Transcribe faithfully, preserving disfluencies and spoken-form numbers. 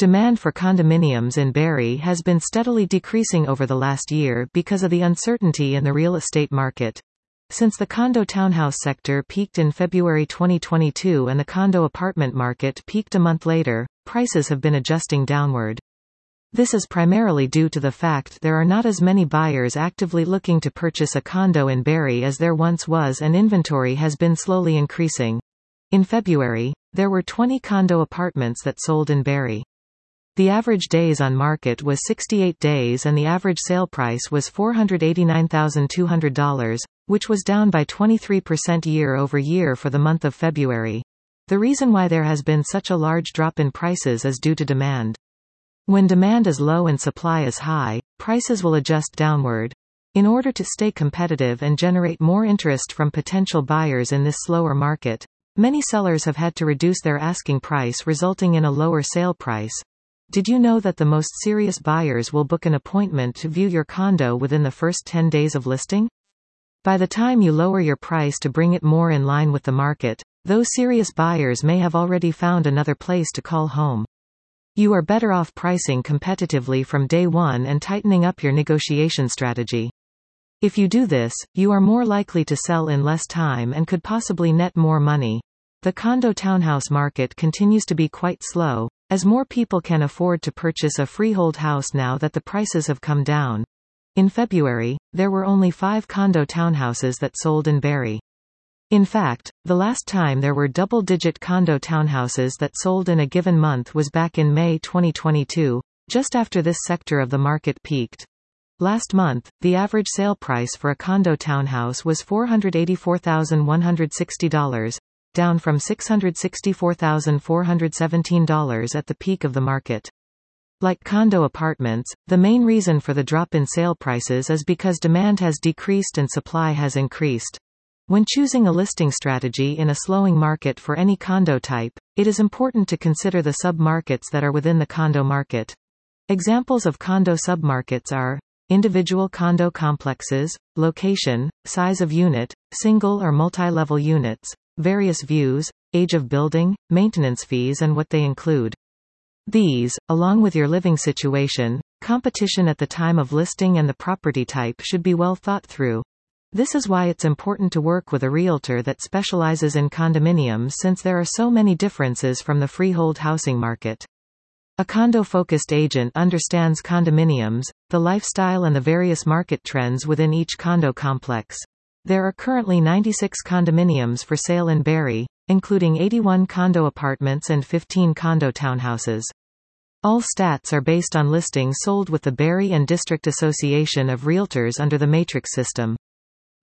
Demand for condominiums in Barrie has been steadily decreasing over the last year because of the uncertainty in the real estate market. Since the condo townhouse sector peaked in February twenty twenty-two and the condo apartment market peaked a month later, prices have been adjusting downward. This is primarily due to the fact there are not as many buyers actively looking to purchase a condo in Barrie as there once was, and inventory has been slowly increasing. In February, there were twenty condo apartments that sold in Barrie. The average days on market was sixty-eight days and the average sale price was four hundred eighty-nine thousand two hundred dollars, which was down by twenty-three percent year over year for the month of February. The reason why there has been such a large drop in prices is due to demand. When demand is low and supply is high, prices will adjust downward. In order to stay competitive and generate more interest from potential buyers in this slower market, many sellers have had to reduce their asking price, resulting in a lower sale price. Did you know that the most serious buyers will book an appointment to view your condo within the first ten days of listing? By the time you lower your price to bring it more in line with the market, those serious buyers may have already found another place to call home. You are better off pricing competitively from day one and tightening up your negotiation strategy. If you do this, you are more likely to sell in less time and could possibly net more money. The condo townhouse market continues to be quite slow, as more people can afford to purchase a freehold house now that the prices have come down. In February, there were only five condo townhouses that sold in Barrie. In fact, the last time there were double-digit condo townhouses that sold in a given month was back in May twenty twenty-two, just after this sector of the market peaked. Last month, the average sale price for a condo townhouse was four hundred eighty-four thousand one hundred sixty dollars, down from six hundred sixty-four thousand four hundred seventeen dollars at the peak of the market. Like condo apartments, the main reason for the drop in sale prices is because demand has decreased and supply has increased. When choosing a listing strategy in a slowing market for any condo type, it is important to consider the sub-markets that are within the condo market. Examples of condo submarkets are individual condo complexes, location, size of unit, single or multi-level units, various views, age of building, maintenance fees and what they include. These, along with your living situation, competition at the time of listing and the property type should be well thought through. This is why it's important to work with a realtor that specializes in condominiums, since there are so many differences from the freehold housing market. A condo-focused agent understands condominiums, the lifestyle and the various market trends within each condo complex. There are currently ninety-six condominiums for sale in Barrie, including eighty-one condo apartments and fifteen condo townhouses. All stats are based on listings sold with the Barrie and District Association of Realtors under the Matrix system.